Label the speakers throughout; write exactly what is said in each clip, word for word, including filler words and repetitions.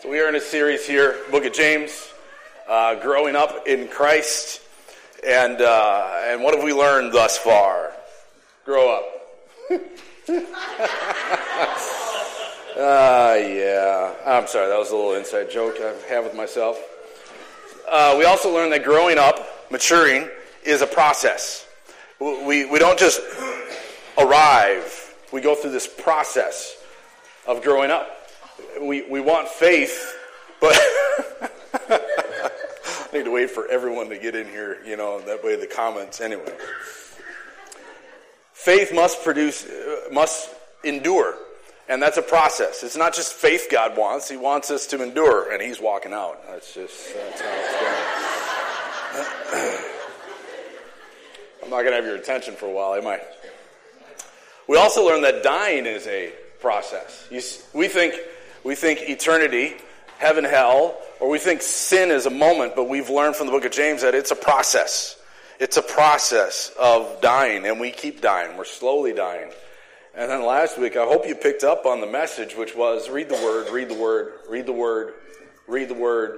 Speaker 1: So we are in a series here, Book of James, uh, growing up in Christ, and uh, and what have we learned thus far? Grow up. uh, yeah, I'm sorry, that was a little inside joke I have with myself. Uh, we also learned that growing up, maturing, is a process. We we don't just arrive. We go through this process of growing up. We we want faith, but I need to wait for everyone to get in here, you know, that way the comments anyway. Faith must produce, uh, must endure, and that's a process. It's not just faith God wants. He wants us to endure, and he's walking out. That's just, that's how it's going. I'm not going to have your attention for a while, am I? We also learned that dying is a process. You, we think... We think eternity, heaven, hell, or we think sin is a moment, but we've learned from the book of James that it's a process. It's a process of dying, and we keep dying. We're slowly dying. And then last week, I hope you picked up on the message, which was read the word, read the word, read the word, read the word,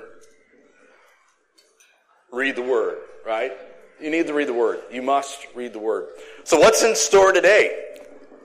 Speaker 1: read the word, right? You need to read the word. You must read the word. So what's in store today?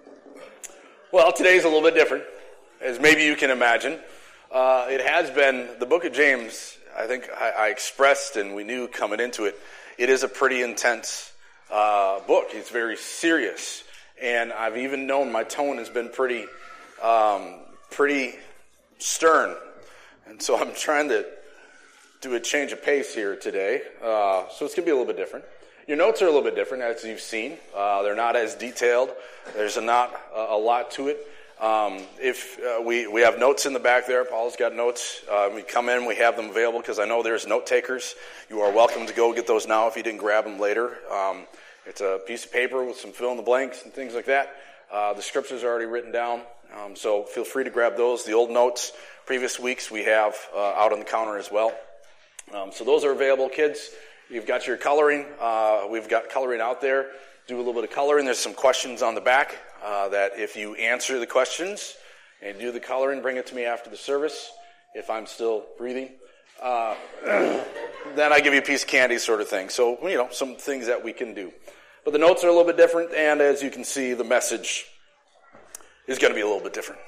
Speaker 1: Well, today's a little bit different. As maybe you can imagine, uh, it has been, the book of James, I think I, I expressed and we knew coming into it, it is a pretty intense uh, book. It's very serious. And I've even known my tone has been pretty, um, pretty stern. And so I'm trying to do a change of pace here today. Uh, so it's going to be a little bit different. Your notes are a little bit different, as you've seen. Uh, they're not as detailed. There's a not a, a lot to it. Um, if uh, we, we have notes in the back there, Paul's got notes. Uh, we come in, we have them available because I know there's note takers. You are welcome to go get those now if you didn't grab them later. Um, it's a piece of paper with some fill in the blanks and things like that. Uh, the scriptures are already written down, um, so feel free to grab those. The old notes, previous weeks, we have uh, out on the counter as well. Um, so those are available, kids. You've got your coloring. Uh, we've got coloring out there. Do a little bit of coloring. There's some questions on the back. Uh, that if you answer the questions and do the coloring, bring it to me after the service, if I'm still breathing. Uh, then I give you a piece of candy sort of thing. So, you know, some things that we can do. But the notes are a little bit different, and as you can see, the message is going to be a little bit different.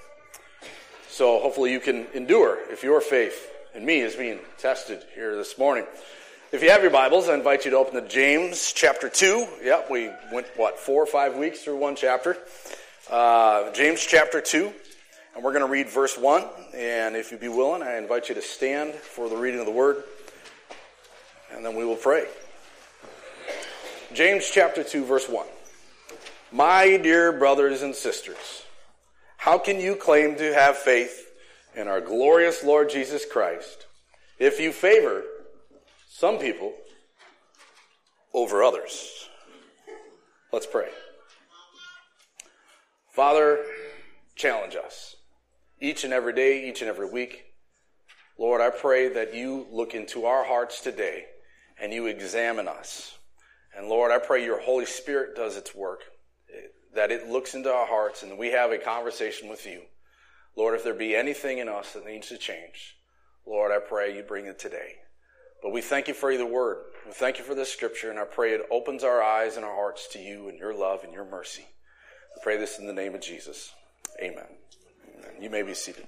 Speaker 1: So hopefully you can endure if your faith in me is being tested here this morning. If you have your Bibles, I invite you to open to James chapter two. Yep, we went, what, four or five weeks through one chapter. Uh, James chapter two, and we're going to read verse one. And if you'd be willing, I invite you to stand for the reading of the word, and then we will pray. James chapter two, verse one. My dear brothers and sisters, how can you claim to have faith in our glorious Lord Jesus Christ if you favor some people over others? Let's pray. Father, challenge us each and every day, each and every week. Lord, I pray that you look into our hearts today and you examine us. And Lord, I pray your Holy Spirit does its work, that it looks into our hearts and we have a conversation with you. Lord, if there be anything in us that needs to change, Lord, I pray you bring it today. But we thank you for the word. We thank you for this scripture, and I pray it opens our eyes and our hearts to you and your love and your mercy. I pray this in the name of Jesus. Amen. Amen. You may be seated.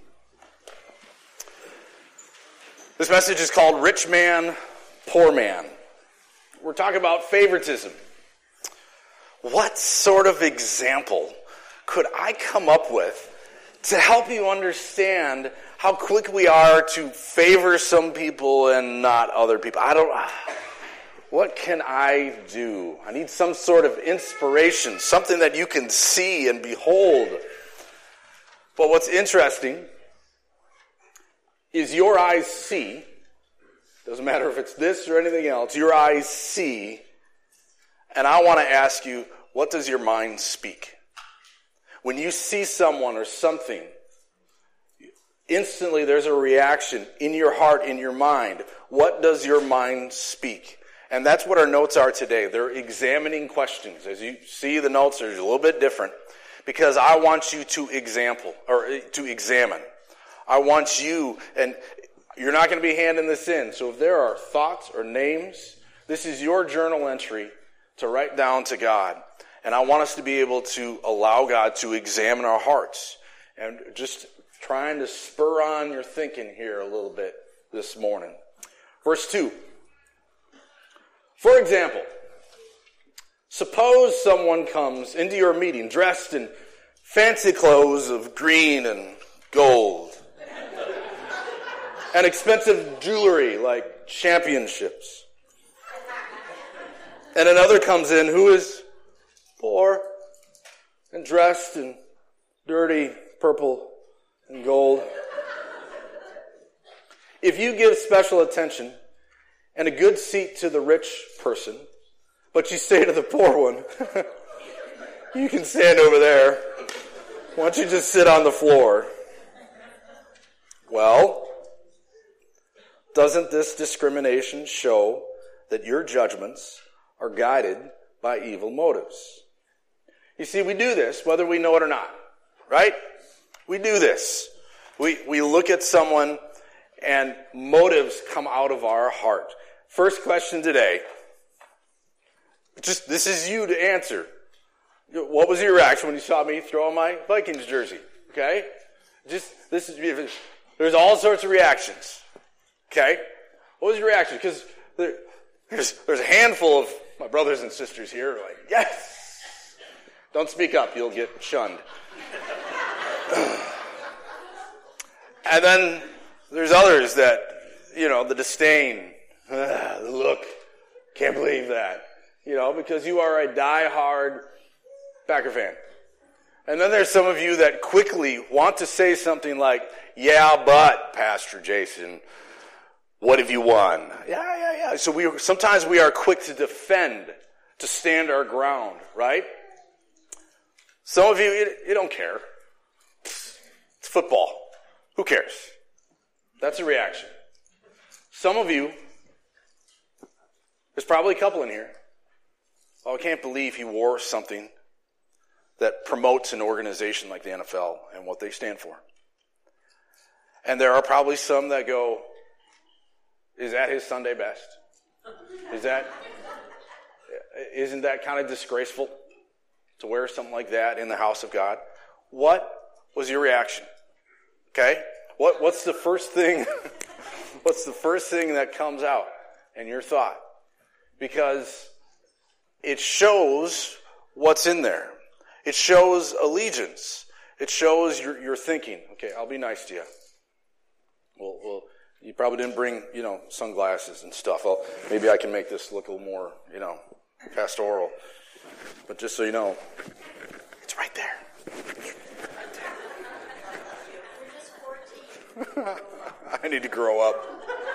Speaker 1: This message is called Rich Man, Poor Man. We're talking about favoritism. What sort of example could I come up with to help you understand how quick we are to favor some people and not other people? I don't, what can I do? I need some sort of inspiration, something that you can see and behold. But what's interesting is your eyes see, doesn't matter if it's this or anything else, your eyes see, and I want to ask you, what does your mind speak? When you see someone or something, instantly there's a reaction in your heart, in your mind. What does your mind speak? And that's what our notes are today. They're examining questions. As you see, the notes are a little bit different because I want you to example or to examine. I want you, and you're not going to be handing this in. So if there are thoughts or names, this is your journal entry to write down to God. And I want us to be able to allow God to examine our hearts. And just trying to spur on your thinking here a little bit this morning. Verse two. For example, suppose someone comes into your meeting dressed in fancy clothes of green and gold and expensive jewelry like championships. And another comes in who is poor and dressed in dirty purple and gold. If you give special attention and a good seat to the rich person, but you say to the poor one, you can stand over there. Why don't you just sit on the floor? Well, doesn't this discrimination show that your judgments are guided by evil motives? You see, we do this whether we know it or not, right? We do this. We we look at someone and motives come out of our heart. First question today. Just this is you to answer. What was your reaction when you saw me throw on my Vikings jersey? Okay? Just this is there's all sorts of reactions. Okay? What was your reaction? Because there, there's there's a handful of my brothers and sisters here who are like, yes! Don't speak up, you'll get shunned. And then there's others that, you know, the disdain, uh, the look, can't believe that. You know, because you are a die-hard Packer fan. And then there's some of you that quickly want to say something like, yeah, but, Pastor Jason, what have you won? Yeah, yeah, yeah. So we sometimes we are quick to defend, to stand our ground, right? Some of you, you, you don't care. It's football. Who cares? That's a reaction. Some of you, there's probably a couple in here. Oh, I can't believe he wore something that promotes an organization like the N F L and what they stand for. And there are probably some that go, is that his Sunday best? Is that, isn't that kind of disgraceful to wear something like that in the house of God? What was your reaction? Okay? What, what's the first thing, what's the first thing that comes out in your thought? Because it shows what's in there. It shows allegiance. It shows your, your thinking. Okay, I'll be nice to you. Well, well, you probably didn't bring, you know, sunglasses and stuff. Well, maybe I can make this look a little more, you know, pastoral. But just so you know, it's right there. Right there. I need to grow up.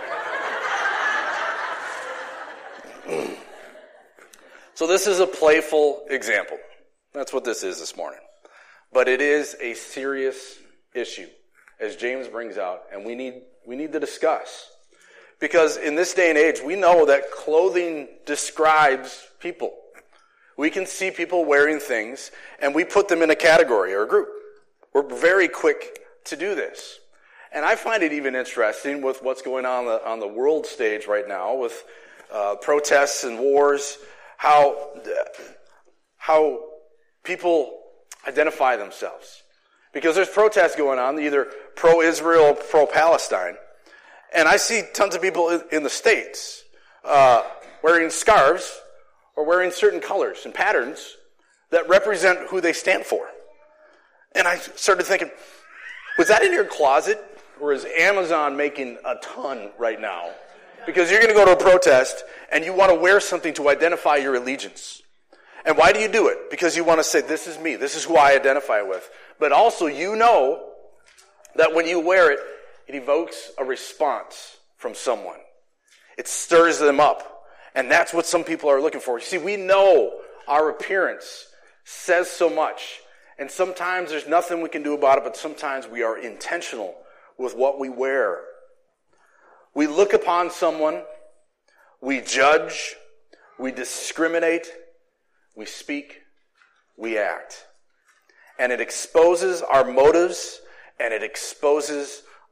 Speaker 1: So this is a playful example. That's what this is this morning. But it is a serious issue, as James brings out, and we need we need to discuss. Because in this day and age, we know that clothing describes people. We can see people wearing things, and we put them in a category or a group. We're very quick to do this. And I find it even interesting with what's going on the, on the world stage right now with uh, protests and wars, how how people identify themselves. Because there's protests going on, either pro-Israel or pro-Palestine. And I see tons of people in, in the States uh, wearing scarves or wearing certain colors and patterns that represent who they stand for. And I started thinking, was that in your closet? Or is Amazon making a ton right now? Because you're going to go to a protest and you want to wear something to identify your allegiance. And why do you do it? Because you want to say, this is me. This is who I identify with. But also you know that when you wear it, it evokes a response from someone. It stirs them up. And that's what some people are looking for. You see, we know our appearance says so much. And sometimes there's nothing we can do about it, but sometimes we are intentional with what we wear. We look upon someone, we judge, we discriminate, we speak, we act. And it exposes our motives, and it exposes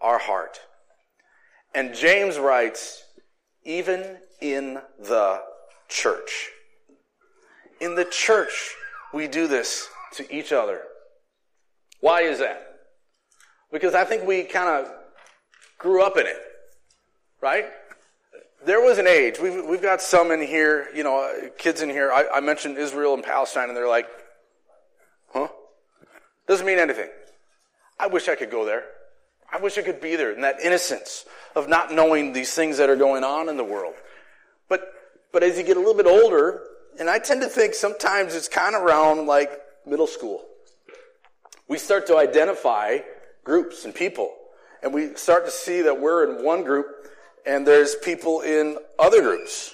Speaker 1: our heart. And James writes, even in the church. In the church, we do this to each other. Why is that? Because I think we kind of grew up in it, right? There was an age. We've, we've got some in here, you know, kids in here. I, I mentioned Israel and Palestine, and they're like, huh? Doesn't mean anything. I wish I could go there. I wish I could be there in that innocence of not knowing these things that are going on in the world. But but as you get a little bit older, and I tend to think sometimes it's kind of around like middle school, we start to identify groups and people. And we start to see that we're in one group and there's people in other groups.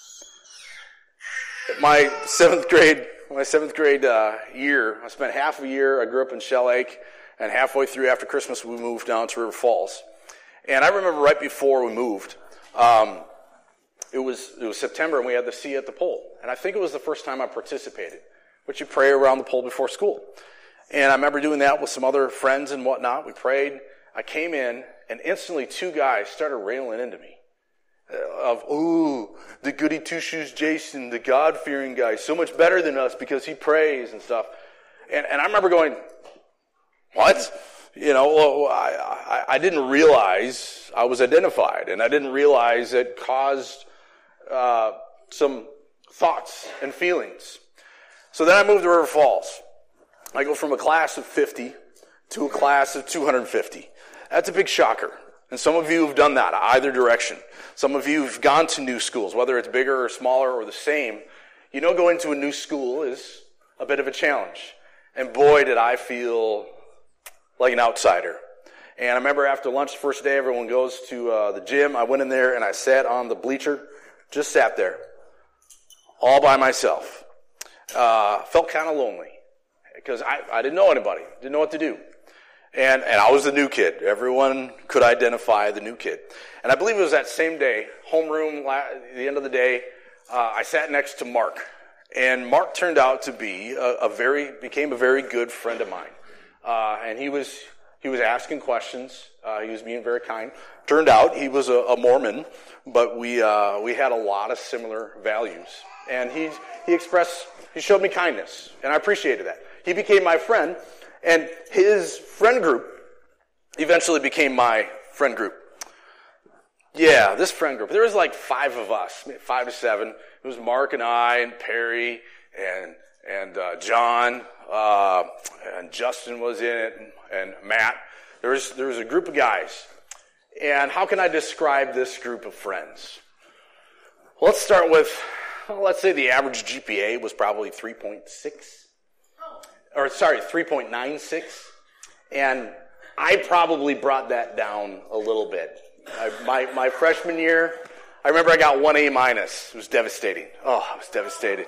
Speaker 1: My seventh grade, my seventh grade uh, year, I spent half a year, I grew up in Shell Lake, and halfway through after Christmas we moved down to River Falls. And I remember right before we moved, um, it was it was September and we had the See at the Pole. And I think it was the first time I participated, but you pray around the pole before school. And I remember doing that with some other friends and whatnot. We prayed. I came in, and instantly two guys started railing into me. Uh, of, ooh, the goody two-shoes Jason, the God-fearing guy, so much better than us because he prays and stuff. And, and I remember going, what? You know, well, I, I, I didn't realize I was identified, and I didn't realize it caused uh, some thoughts and feelings. So then I moved to River Falls. I go from a class of fifty to a class of two hundred fifty. That's a big shocker. And some of you have done that either direction. Some of you have gone to new schools, whether it's bigger or smaller or the same. You know, going to a new school is a bit of a challenge. And boy, did I feel like an outsider. And I remember after lunch, the first day, everyone goes to uh, the gym. I went in there and I sat on the bleacher, just sat there, all by myself. Uh, felt kind of lonely because I, I didn't know anybody, didn't know what to do. And, and I was the new kid. Everyone could identify the new kid. And I believe it was that same day, homeroom, at the end of the day, uh, I sat next to Mark. And Mark turned out to be a, a very, became a very good friend of mine. Uh, and he was, he was asking questions. Uh, he was being very kind. Turned out he was a, a Mormon, but we, uh, we had a lot of similar values. And he, he expressed, he showed me kindness. And I appreciated that. He became my friend. And his friend group eventually became my friend group. Yeah, this friend group. There was like five of us, five to seven. It was Mark and I and Perry and and uh, John uh, and Justin was in it and, and Matt. There was there was a group of guys. And how can I describe this group of friends? Well, let's start with, well, let's say the average G P A was probably three point six. Or sorry, three point nine six, and I probably brought that down a little bit. I, my my freshman year, I remember I got one A minus. It was devastating. Oh, I was devastated,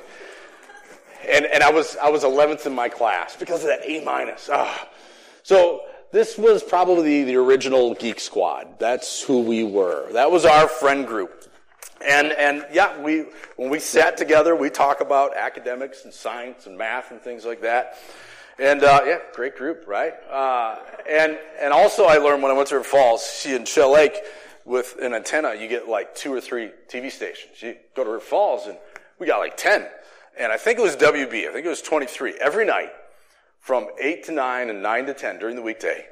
Speaker 1: and and I was I was eleventh in my class because of that A minus. Oh. So this was probably the original Geek Squad. That's who we were. That was our friend group. And, and yeah, we, when we sat together, we talk about academics and science and math and things like that. And, uh, yeah, great group, right? Uh, and, and also I learned when I went to River Falls, see in Shell Lake, with an antenna, you get like two or three T V stations. You go to River Falls and we got like ten. And I think it was W B, I think it was twenty-three. Every night from eight to nine and nine to ten during the weekday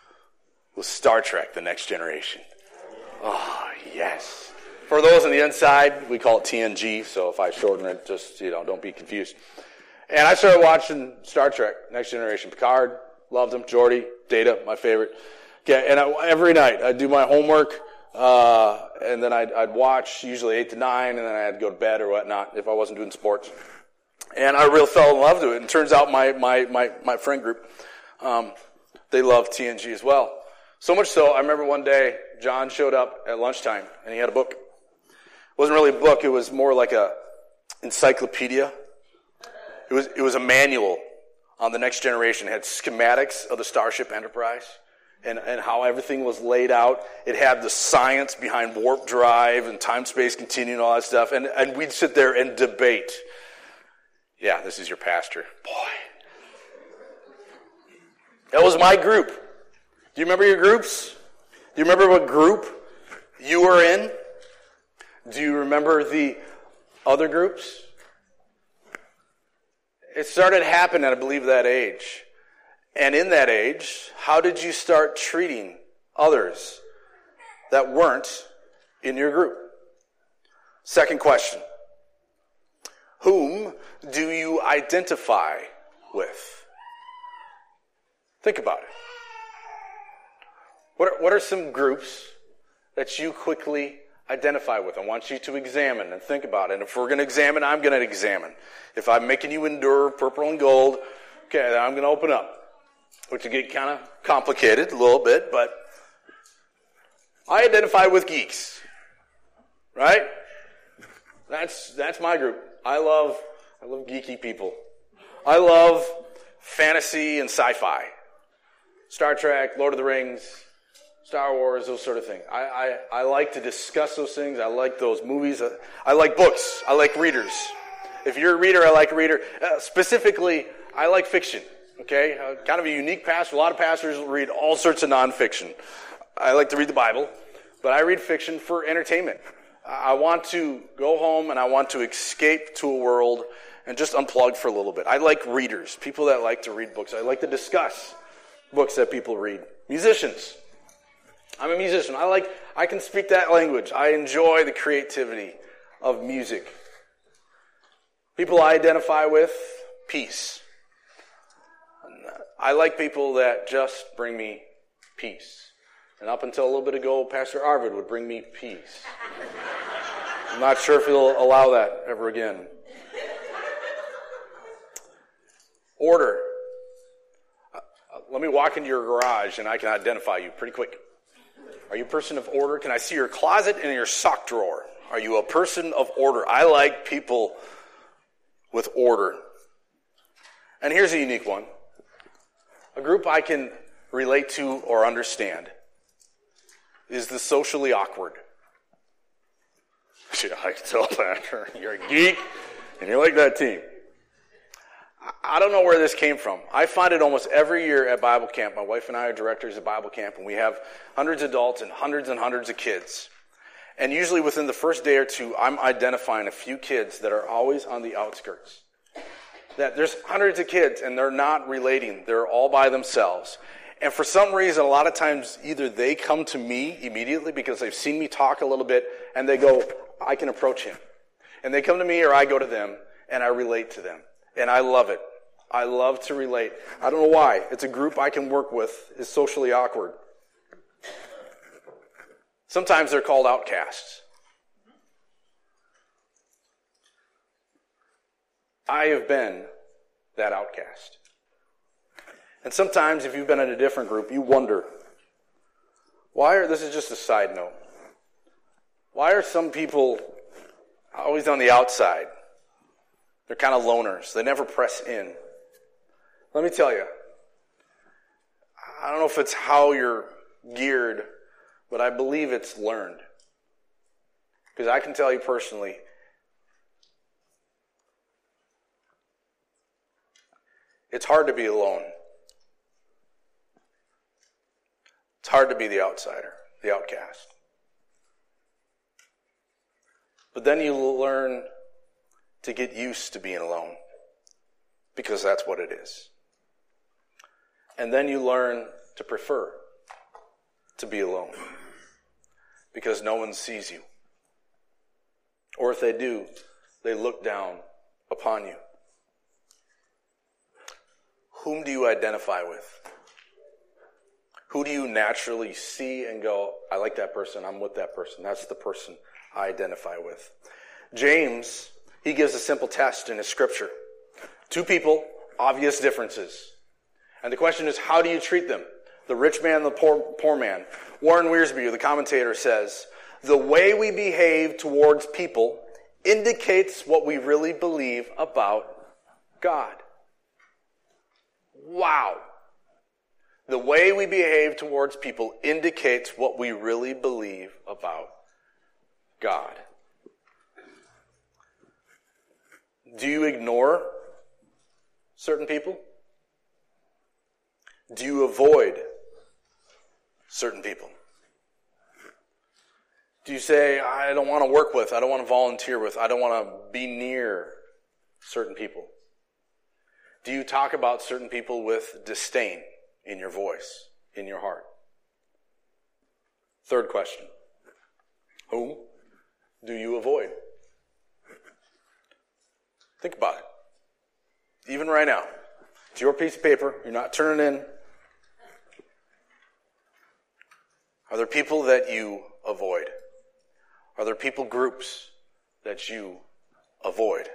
Speaker 1: was Star Trek, The Next Generation. Oh, yes. For those on the inside, we call it T N G, so if I shorten it, just, you know, don't be confused. And I started watching Star Trek, Next Generation. Picard, loved him. Geordi, Data, my favorite. Okay, and I, every night I'd do my homework, uh, and then I'd, I'd watch usually eight to nine, and then I'd go to bed or whatnot if I wasn't doing sports. And I really fell in love with it. And it turns out my, my, my, my friend group, um, they love T N G as well. So much so, I remember one day, John showed up at lunchtime, and he had a book. It wasn't really a book, it was more like a encyclopedia. It was it was a manual on the Next Generation. It had schematics of the Starship Enterprise and, and how everything was laid out. It had the science behind warp drive and time-space continuum and all that stuff. And, and we'd sit there and debate. Yeah, this is your pastor. Boy. That was my group. Do you remember your groups? Do you remember what group you were in? Do you remember the other groups? It started happening, I believe, that age. And in that age, how did you start treating others that weren't in your group? Second question. Whom do you identify with? Think about it. What are, what are some groups that you quickly identify with? I want you to examine and think about it. And if we're going to examine, I'm going to examine. If I'm making you endure purple and gold, okay, then I'm going to open up. Which will get kind of complicated a little bit, but I identify with geeks. Right? That's that's my group. I love I love geeky people. I love fantasy and sci-fi. Star Trek, Lord of the Rings, Star Wars, those sort of things. I, I, I like to discuss those things. I like those movies. I, I like books. I like readers. If you're a reader, I like a reader. Uh, specifically, I like fiction. Okay? Uh, kind of a unique pastor. A lot of pastors read all sorts of nonfiction. I like to read the Bible, but I read fiction for entertainment. I want to go home and I want to escape to a world and just unplug for a little bit. I like readers, people that like to read books. I like to discuss books that people read. Musicians. I'm a musician. I like, I can speak that language. I enjoy the creativity of music. People I identify with, peace. I like people that just bring me peace. And up until a little bit ago, Pastor Arvid would bring me peace. I'm not sure if he'll allow that ever again. Order. Uh, let me walk into your garage and I can identify you pretty quick. Are you a person of order? Can I see your closet and your sock drawer? Are you a person of order? I like people with order. And here's a unique one. A group I can relate to or understand is the socially awkward. Yeah, I can tell, Pastor. You're a geek, and you like that team. I don't know where this came from. I find it almost every year at Bible camp. My wife and I are directors at Bible camp, and we have hundreds of adults and hundreds and hundreds of kids. And usually within the first day or two, I'm identifying a few kids that are always on the outskirts. That there's hundreds of kids, and they're not relating. They're all by themselves. And for some reason, a lot of times, either they come to me immediately because they've seen me talk a little bit, and they go, I can approach him. And they come to me, or I go to them, and I relate to them. And I love it. I love to relate. I don't know why. It's a group I can work with. It's socially awkward. Sometimes they're called outcasts. I have been that outcast. And sometimes if you've been in a different group, you wonder, why are, this is just a side note, why are some people always on the outside? They're kind of loners. They never press in. Let me tell you, I don't know if it's how you're geared, but I believe it's learned. Because I can tell you personally, it's hard to be alone. It's hard to be the outsider, the outcast. But then you learn to get used to being alone, because that's what it is. And then you learn to prefer to be alone, because no one sees you. Or if they do, they look down upon you. Whom do you identify with? Who do you naturally see and go, I like that person, I'm with that person. That's the person I identify with. James, he gives a simple test in his scripture. Two people, obvious differences. And the question is, how do you treat them? The rich man and the poor, poor man. Warren Wiersbe, the commentator, says, the way we behave towards people indicates what we really believe about God. Wow. The way we behave towards people indicates what we really believe about God. Do you ignore certain people? Do you avoid certain people? Do you say, I don't want to work with, I don't want to volunteer with, I don't want to be near certain people? Do you talk about certain people with disdain in your voice, in your heart? Third question. Whom do you avoid? Think about it. Even right now. It's your piece of paper. You're not turning in. Are there people that you avoid? Are there people groups that you avoid?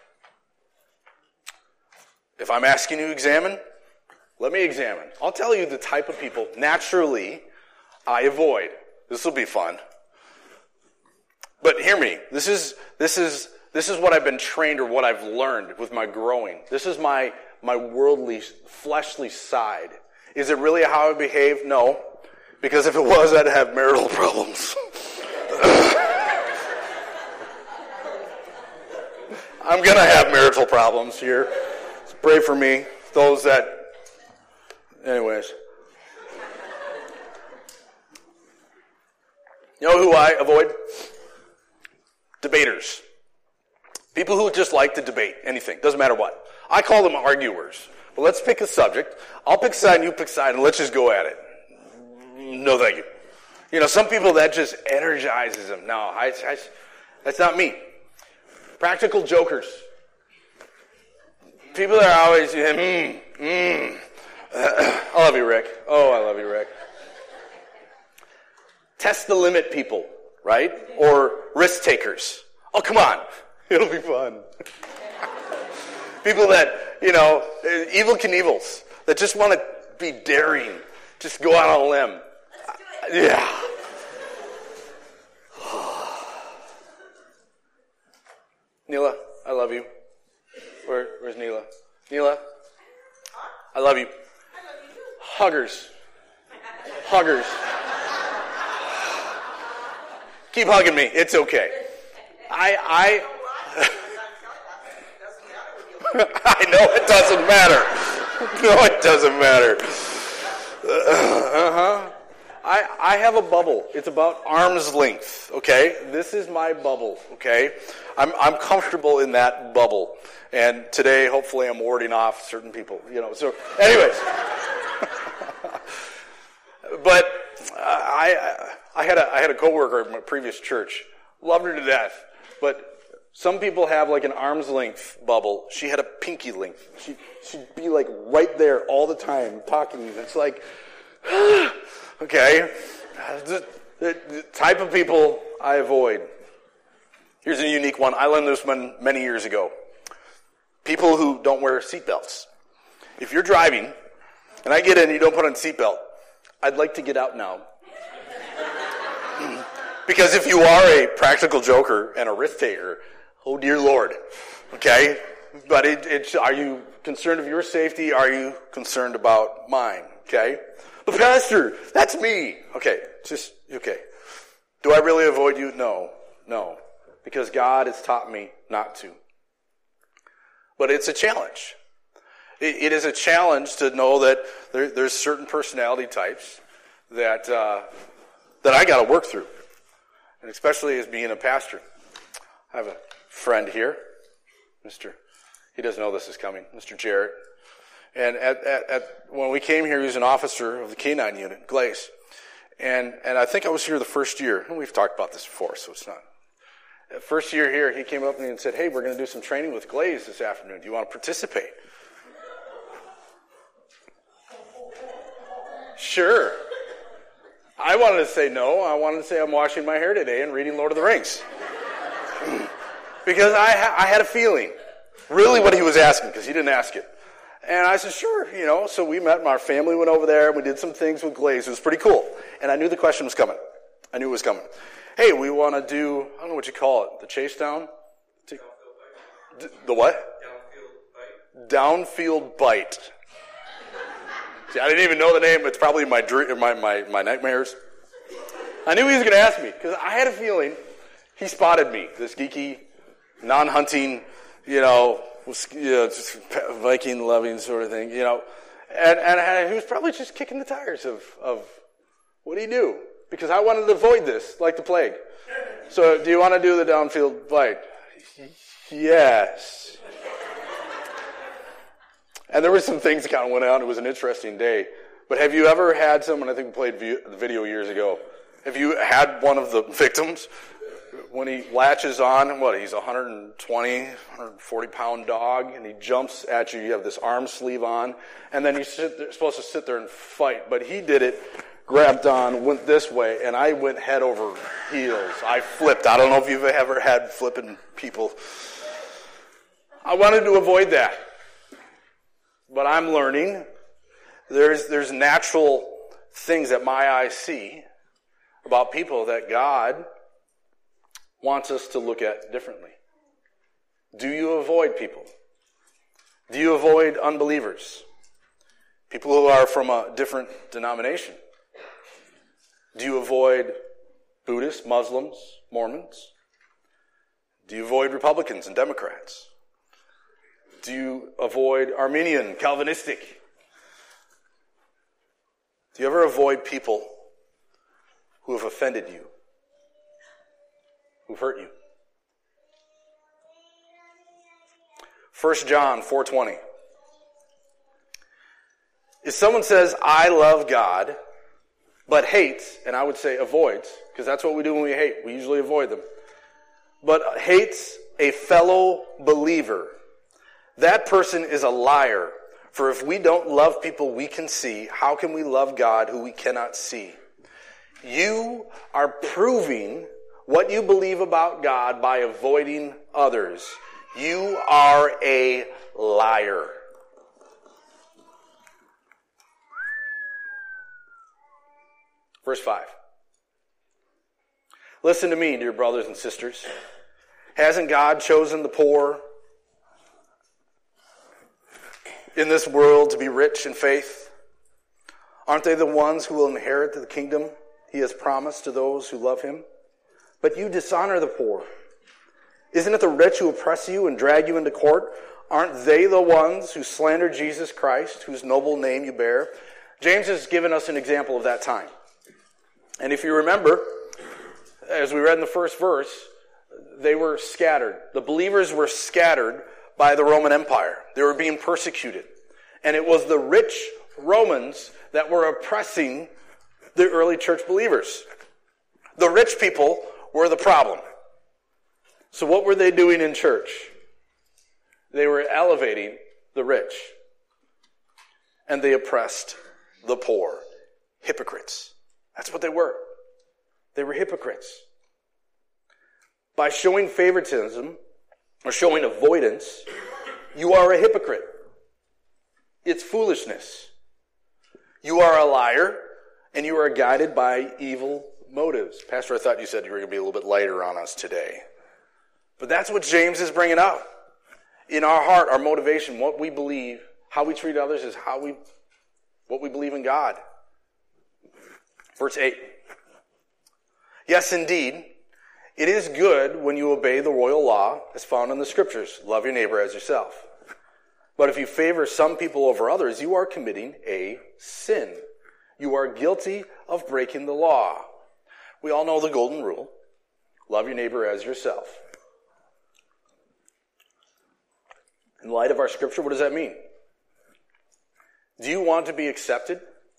Speaker 1: If I'm asking you to examine, let me examine. I'll tell you the type of people naturally I avoid. This will be fun. But hear me. This is this is this is what I've been trained or what I've learned with my growing. This is my my worldly, fleshly side. Is it really how I behave? No. Because if it was, I'd have marital problems. I'm going to have marital problems here. Pray for me. Those that... Anyways. You know who I avoid? Debaters. People who just like to debate anything. Doesn't matter what. I call them arguers. But let's pick a subject. I'll pick a side and you pick a side and let's just go at it. No, thank you. You know, some people that just energizes them. No, I, I, that's not me. Practical jokers. People that are always, mm, mm. I love you, Rick. Oh, I love you, Rick. Test the limit people, right? Or risk takers. Oh, come on. It'll be fun. People that, you know, evil Knievels, that just want to be daring. Just go out on a limb. Yeah. Neela, I love you. Where, where's Neela? Neela, I love you. Huggers. Huggers. Keep hugging me. It's okay. I, I, I know it doesn't matter. No, it doesn't matter. Uh-huh. I, I have a bubble. It's about arm's length, okay? This is my bubble, okay? I'm, I'm comfortable in that bubble. And today, hopefully, I'm warding off certain people, you know. So, anyways. But uh, I, I had a, I had a coworker at my previous church. Loved her to death. But some people have like an arm's length bubble. She had a pinky length. She, she'd be like right there all the time talking. It's like, okay. The, the, the type of people I avoid. Here's a unique one. I learned this one many years ago. People who don't wear seatbelts. If you're driving, and I get in and you don't put on a seatbelt, I'd like to get out now. Because if you are a practical joker and a risk taker, oh dear Lord, okay? But it, it, are you concerned of your safety? Are you concerned about mine, okay? But Pastor, that's me. Okay, just, okay. Do I really avoid you? No, no. Because God has taught me not to. But it's a challenge. It, it is a challenge to know that there, there's certain personality types that uh, that I got to work through. And especially as being a pastor. I have a friend here, Mister He doesn't know this is coming, Mister Jarrett. And at, at, at when we came here, he was an officer of the K nine unit, Glaze. And and I think I was here the first year. And we've talked about this before, so it's not. First year here, he came up to me and said, hey, we're going to do some training with Glaze this afternoon. Do you want to participate? Sure. I wanted to say no. I wanted to say I'm washing my hair today and reading Lord of the Rings. Because I, ha- I had a feeling, really what he was asking, because he didn't ask it. And I said, sure, you know. So we met, and our family went over there, and we did some things with Glaze. It was pretty cool. And I knew the question was coming. I knew it was coming. Hey, we want to do, I don't know what you call it, the chase down? D- the what? Downfield bite. Downfield bite. See, I didn't even know the name. It's probably my dream, my, my, my nightmares. I knew he was going to ask me, because I had a feeling he spotted me, this geeky, non-hunting, you know, you know just Viking-loving sort of thing, you know. And, and he was probably just kicking the tires of, of what he knew. because I wanted to avoid this like the plague. So do you want to do the downfield fight? Yes. And there were some things that kind of went on. It was an interesting day. But have you ever had someone, I think we played the video years ago, have you had one of the victims, when he latches on, what, he's a one hundred twenty, one hundred forty pound dog, and he jumps at you, you have this arm sleeve on, and then you're supposed to sit there and fight. But he did it, grabbed on, went this way, and I went head over heels. I flipped. I don't know if you've ever had flipping people. I wanted to avoid that. But I'm learning there's there's natural things that my eyes see about people that God wants us to look at differently. Do you avoid people? Do you avoid unbelievers? People who are from a different denomination? Do you avoid Buddhists, Muslims, Mormons? Do you avoid Republicans and Democrats? Do you avoid Arminian, Calvinistic? Do you ever avoid people who have offended you? Who've hurt you? First John four twenty. If someone says, I love God, but hates, and I would say avoids, because that's what we do when we hate. We usually avoid them. But hates a fellow believer, that person is a liar. For if we don't love people we can see, how can we love God who we cannot see? You are proving what you believe about God by avoiding others. You are a liar. Verse five. Listen to me, dear brothers and sisters. Hasn't God chosen the poor in this world to be rich in faith? Aren't they the ones who will inherit the kingdom he has promised to those who love him? But you dishonor the poor. Isn't it the rich who oppress you and drag you into court? Aren't they the ones who slander Jesus Christ, whose noble name you bear? James has given us an example of that time. And if you remember, as we read in the first verse, they were scattered. The believers were scattered by the Roman Empire. They were being persecuted. And it was the rich Romans that were oppressing the early church believers. The rich people were the problem. So what were they doing in church? They were elevating the rich. And they oppressed the poor. Hypocrites. That's what they were. They were hypocrites. By showing favoritism or showing avoidance, you are a hypocrite. It's foolishness. You are a liar, and you are guided by evil motives. Pastor, I thought you said you were going to be a little bit lighter on us today. But that's what James is bringing up. In our heart, our motivation, what we believe, how we treat others is how we, what we believe in God. Verse eight. Yes, indeed, it is good when you obey the royal law as found in the scriptures. Love your neighbor as yourself. But if you favor some people over others, you are committing a sin. You are guilty of breaking the law. We all know the golden rule. Love your neighbor as yourself. In light of our scripture, what does that mean? Do you want to be accepted?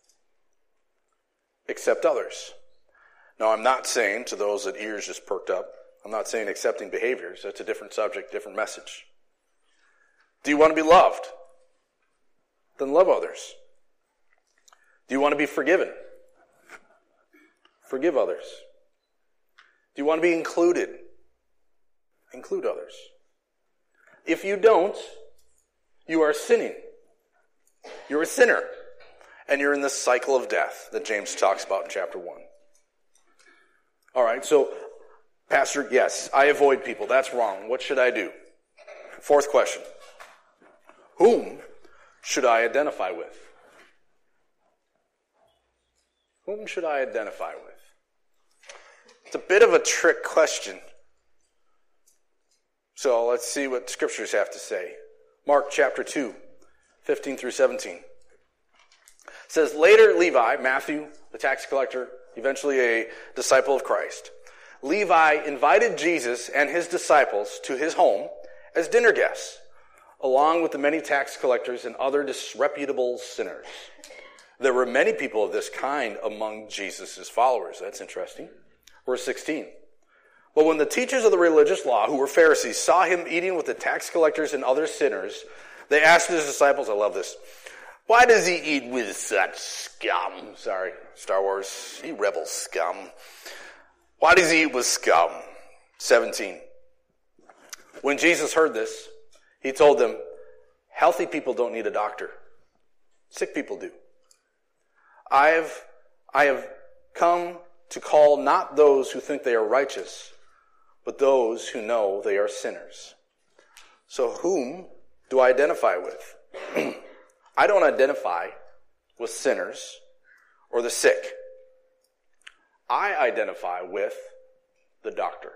Speaker 1: Accept others. Now, I'm not saying, to those that ears just perked up, I'm not saying accepting behaviors. That's a different subject, different message. Do you want to be loved? Then love others. Do you want to be forgiven? Forgive others. Do you want to be included? Include others. If you don't, you are sinning. You're a sinner. And you're in this cycle of death that James talks about in chapter one. All right, so, Pastor, yes, I avoid people. That's wrong. What should I do? Fourth question. Whom should I identify with? Whom should I identify with? It's a bit of a trick question. So let's see what scriptures have to say. Mark chapter two, fifteen through seventeen. It says, later Levi, Matthew, the tax collector, eventually a disciple of Christ. Levi invited Jesus and his disciples to his home as dinner guests, along with the many tax collectors and other disreputable sinners. There were many people of this kind among Jesus' followers. That's interesting. Verse sixteen. But when the teachers of the religious law, who were Pharisees, saw him eating with the tax collectors and other sinners, they asked his disciples, I love this, why does he eat with such scum? Sorry, Star Wars, he rebel scum. Why does he eat with scum? seventeen. When Jesus heard this, he told them, healthy people don't need a doctor. Sick people do. I have, I have come to call not those who think they are righteous, but those who know they are sinners. So whom do I identify with? I don't identify with sinners or the sick. I identify with the doctor,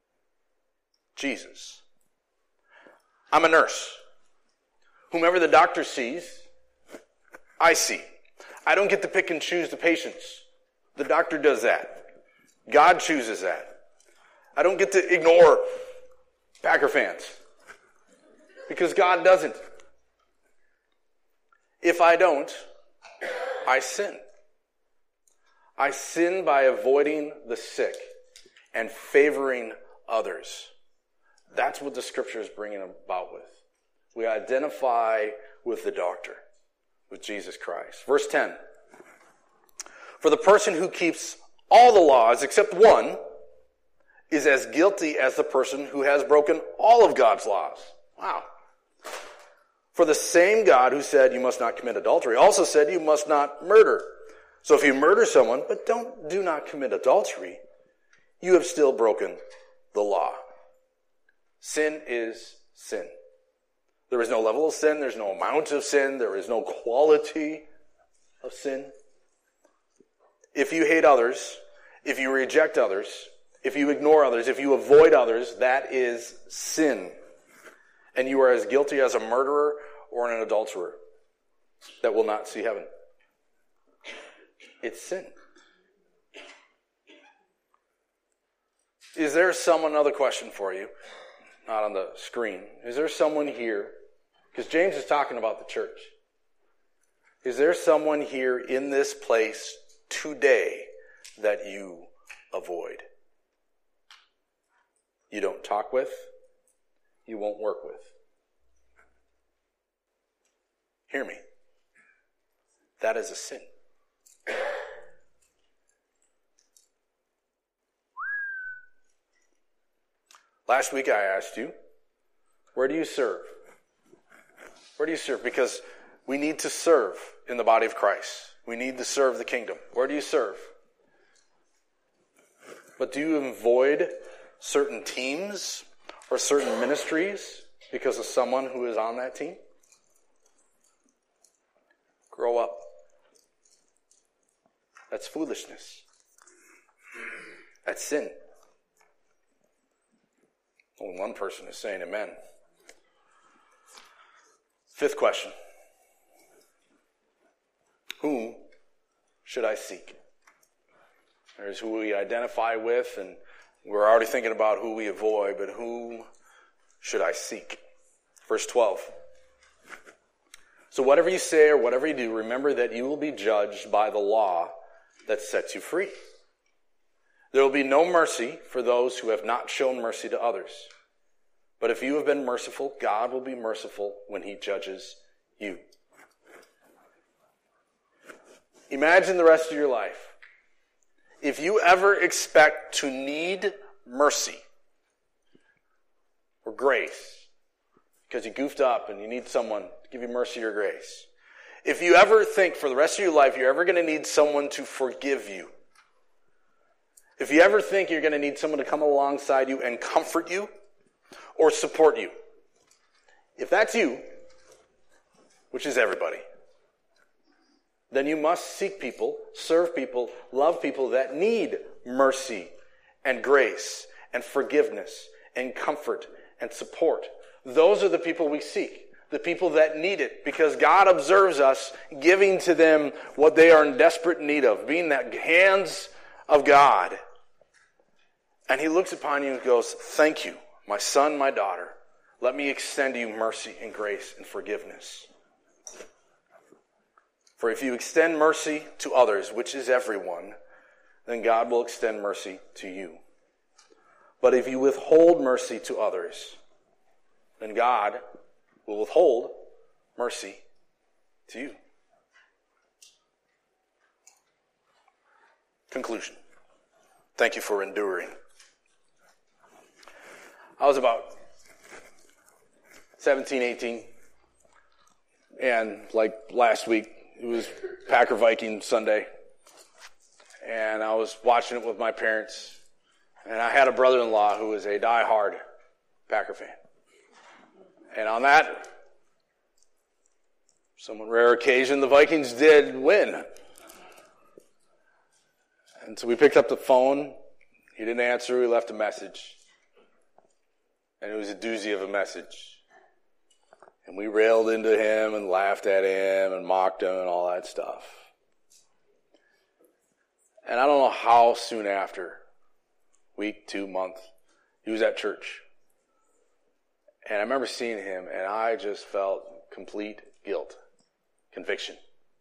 Speaker 1: Jesus. I'm a nurse. Whomever the doctor sees, I see. I don't get to pick and choose the patients. The doctor does that. God chooses that. I don't get to ignore Packer fans because God doesn't. If I don't, I sin. I sin by avoiding the sick and favoring others. That's what the scripture is bringing about with. We identify with the doctor, with Jesus Christ. Verse ten. For the person who keeps all the laws except one is as guilty as the person who has broken all of God's laws. Wow. For the same God who said you must not commit adultery also said you must not murder. So if you murder someone, but don't do not commit adultery, you have still broken the law. Sin is sin. There is no level of sin. There's no amount of sin. There is no quality of sin. If you hate others, if you reject others, if you ignore others, if you avoid others, that is sin. And you are as guilty as a murderer or an adulterer that will not see heaven. It's sin. Is there someone, another question for you, not on the screen. Is there someone here, because James is talking about the church. Is there someone here in this place today that you avoid? You don't talk with, you won't work with. Hear me. That is a sin. Last week I asked you, where do you serve? Where do you serve? Because we need to serve in the body of Christ. We need to serve the kingdom. Where do you serve? But do you avoid certain teams or certain ministries because of someone who is on that team? Grow up. That's foolishness. That's sin. Only one person is saying amen. Fifth question. Whom should I seek? There's who we identify with, and we're already thinking about who we avoid, but whom should I seek? Verse twelve. So whatever you say or whatever you do, remember that you will be judged by the law that sets you free. There will be no mercy for those who have not shown mercy to others. But if you have been merciful, God will be merciful when he judges you. Imagine the rest of your life. If you ever expect to need mercy or grace because you goofed up and you need someone to give you mercy or grace, if you ever think for the rest of your life you're ever going to need someone to forgive you, if you ever think you're going to need someone to come alongside you and comfort you or support you, if that's you, which is everybody, then you must seek people, serve people, love people that need mercy and grace and forgiveness and comfort and support. Those are the people we seek, the people that need it, because God observes us giving to them what they are in desperate need of, being that hands of God. And he looks upon you and goes, thank you, my son, my daughter. Let me extend to you mercy and grace and forgiveness. For if you extend mercy to others, which is everyone, then God will extend mercy to you. But if you withhold mercy to others, then God will withhold mercy to you. Conclusion. Thank you for enduring. I was about seventeen, eighteen, and like last week, it was Packer Viking Sunday, and I was watching it with my parents, and I had a brother-in-law who was a die-hard Packer fan. And on that somewhat rare occasion, the Vikings did win. And so we picked up the phone. He didn't answer. We left a message. And it was a doozy of a message. And we railed into him and laughed at him and mocked him and all that stuff. And I don't know how soon after, week, two, month, he was at church. And I remember seeing him, and I just felt complete guilt, conviction.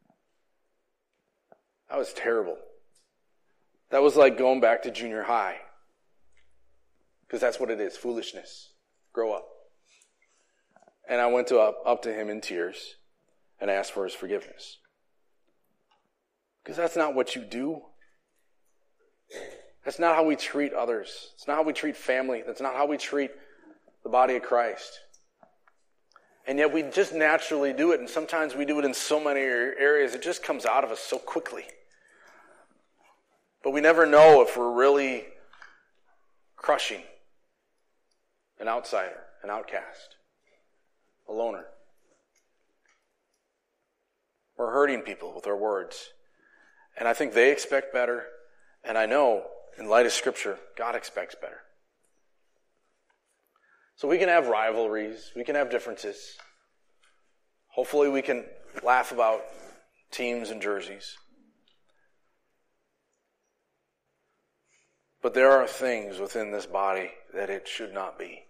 Speaker 1: That was terrible. That was like going back to junior high. Because that's what it is, foolishness. Grow up. And I went to up, up to him in tears and asked for his forgiveness. Because that's not what you do. That's not how we treat others. It's not how we treat family. That's not how we treat the body of Christ. And yet we just naturally do it, and sometimes we do it in so many areas, it just comes out of us so quickly. But we never know if we're really crushing an outsider, an outcast, a loner. We're hurting people with our words. And I think they expect better, and I know, in light of Scripture, God expects better. So we can have rivalries, we can have differences. Hopefully we can laugh about teams and jerseys. But there are things within this body that it should not be.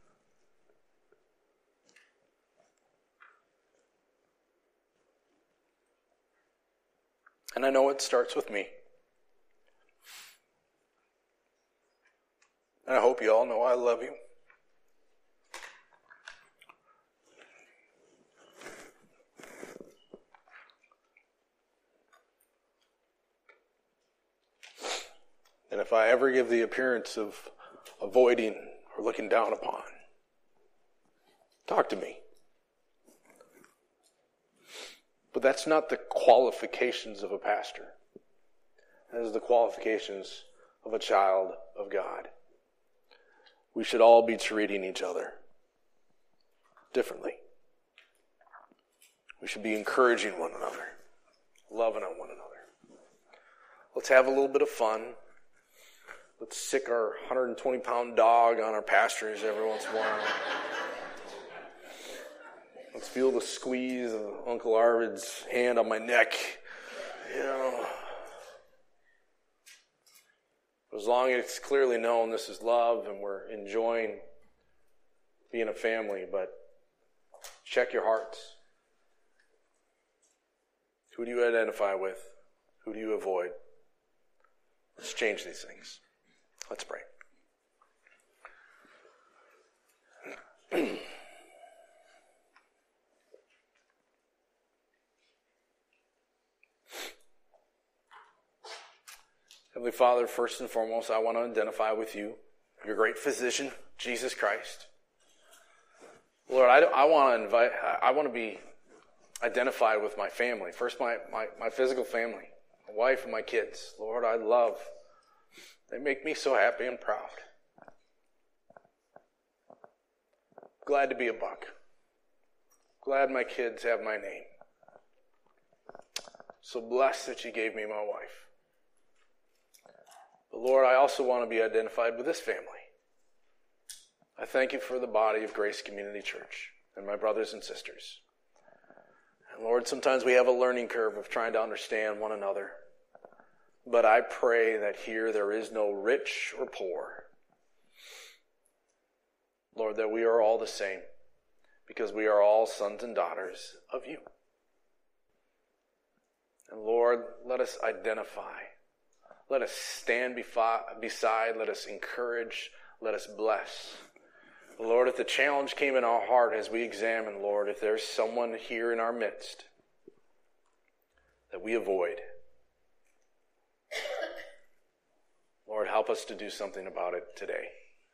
Speaker 1: And I know it starts with me. And I hope you all know I love you. And if I ever give the appearance of avoiding or looking down upon, talk to me. But that's not the qualifications of a pastor. That is the qualifications of a child of God. We should all be treating each other differently. We should be encouraging one another, loving on one another. Let's have a little bit of fun. Let's sick our one hundred twenty pound dog on our pastors every once in a while. Let's feel the squeeze of Uncle Arvid's hand on my neck. You know. As long as it's clearly known this is love and we're enjoying being a family, but check your hearts. Who do you identify with? Who do you avoid? Let's change these things. Let's pray. Heavenly Father, first and foremost, I want to identify with you, your great physician, Jesus Christ. Lord, I, I want to invite, I want to be identified with my family. First, my, my, my physical family, my wife and my kids. Lord, I love. They make me so happy and proud. Glad to be a Buck. Glad my kids have my name. So blessed that you gave me my wife. But Lord, I also want to be identified with this family. I thank you for the body of Grace Community Church and my brothers and sisters. And Lord, sometimes we have a learning curve of trying to understand one another. But I pray that here there is no rich or poor. Lord, that we are all the same because we are all sons and daughters of you. And Lord, let us identify. Let us stand beside. Let us encourage. Let us bless. Lord, if the challenge came in our heart as we examine, Lord, if there's someone here in our midst that we avoid, Lord, help us to do something about it today.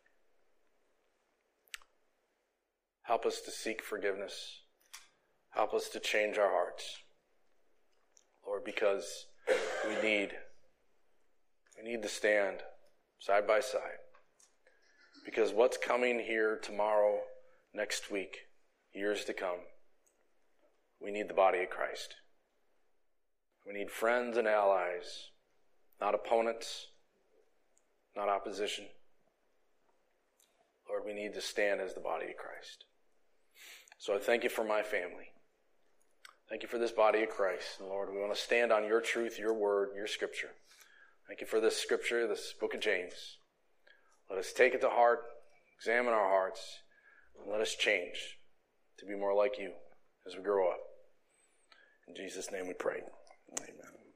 Speaker 1: Help us to seek forgiveness. Help us to change our hearts. Lord, because we need, we need to stand side by side. Because what's coming here tomorrow, next week, years to come, we need the body of Christ. We need friends and allies, not opponents, not opposition. Lord, we need to stand as the body of Christ. So I thank you for my family. Thank you for this body of Christ. And Lord, we want to stand on your truth, your word, your scripture. Thank you for this scripture, this book of James. Let us take it to heart, examine our hearts, and let us change to be more like you as we grow up. In Jesus' name we pray. Amen.